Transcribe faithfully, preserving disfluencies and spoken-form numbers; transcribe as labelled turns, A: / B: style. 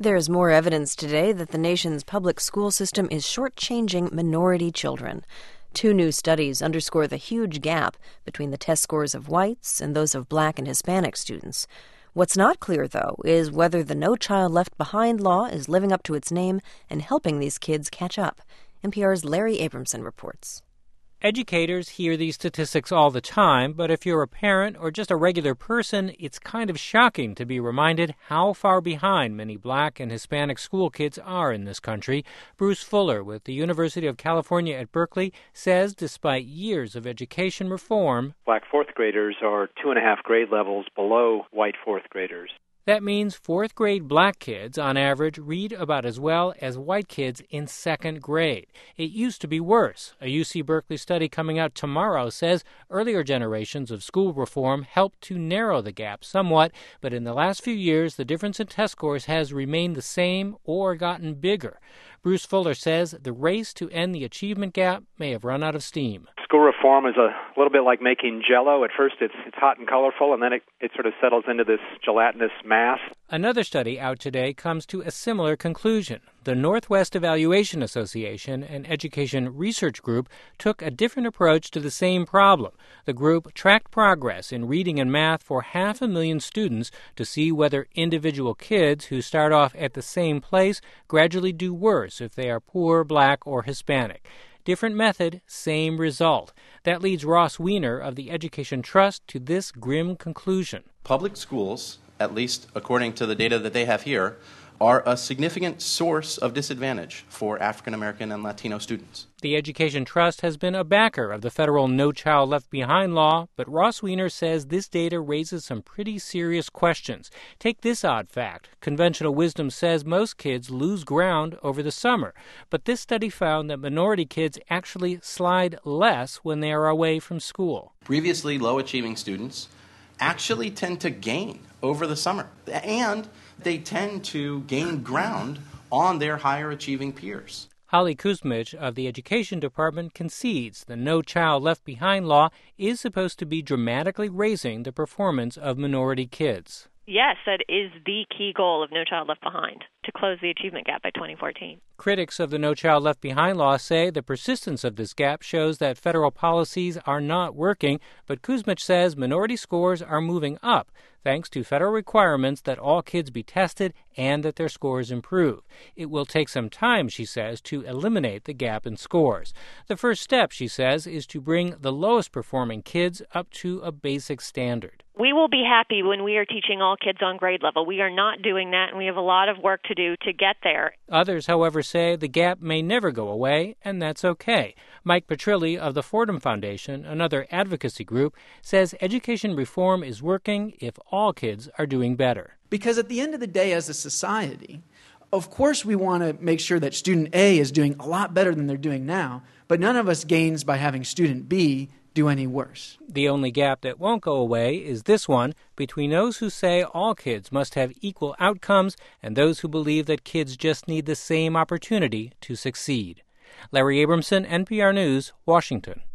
A: There's more evidence today that the nation's public school system is shortchanging minority children. Two new studies underscore the huge gap between the test scores of whites and those of Black and Hispanic students. What's not clear, though, is whether the No Child Left Behind law is living up to its name and helping these kids catch up. N P R's Larry Abramson reports.
B: Educators hear these statistics all the time, but if you're a parent or just a regular person, it's kind of shocking to be reminded how far behind many Black and Hispanic school kids are in this country. Bruce Fuller with the University of California at Berkeley says despite years of education reform,
C: Black fourth graders are two and a half grade levels below white fourth graders.
B: That means fourth grade Black kids, on average, read about as well as white kids in second grade. It used to be worse. A U C Berkeley study coming out tomorrow says earlier generations of school reform helped to narrow the gap somewhat, but in the last few years, the difference in test scores has remained the same or gotten bigger. Bruce Fuller says the race to end the achievement gap may have run out of steam.
C: School reform is a little bit like making Jell-O. At first it's it's hot and colorful, and then it, it sort of settles into this gelatinous mass.
B: Another study out today comes to a similar conclusion. The Northwest Evaluation Association, an education research group, took a different approach to the same problem. The group tracked progress in reading and math for half a million students to see whether individual kids who start off at the same place gradually do worse if they are poor, Black, or Hispanic. Different method, same result. That leads Ross Weiner of the Education Trust to this grim conclusion.
D: Public schools, at least according to the data that they have here, are a significant source of disadvantage for African American and Latino students.
B: The Education Trust has been a backer of the federal No Child Left Behind law, but Ross Weiner says this data raises some pretty serious questions. Take this odd fact. Conventional wisdom says most kids lose ground over the summer, but this study found that minority kids actually slide less when they are away from school.
D: Previously low-achieving students actually tend to gain over the summer, and they tend to gain ground on their higher-achieving peers.
B: Holly Kuzmich of the Education Department concedes the No Child Left Behind law is supposed to be dramatically raising the performance of minority kids.
E: Yes, that is the key goal of No Child Left Behind, to close the achievement gap by twenty fourteen.
B: Critics of the No Child Left Behind law say the persistence of this gap shows that federal policies are not working, but Kuzmich says minority scores are moving up, thanks to federal requirements that all kids be tested and that their scores improve. It will take some time, she says, to eliminate the gap in scores. The first step, she says, is to bring the lowest performing kids up to a basic standard.
E: We will be happy when we are teaching all kids on grade level. We are not doing that, and we have a lot of work to do to get there.
B: Others, however, say the gap may never go away, and that's okay. Mike Petrilli of the Fordham Foundation, another advocacy group, says education reform is working if all kids are doing better.
F: Because at the end of the day, as a society, of course we want to make sure that student A is doing a lot better than they're doing now, but none of us gains by having student B do any worse.
B: The only gap that won't go away is this one between those who say all kids must have equal outcomes and those who believe that kids just need the same opportunity to succeed. Larry Abramson, N P R News, Washington.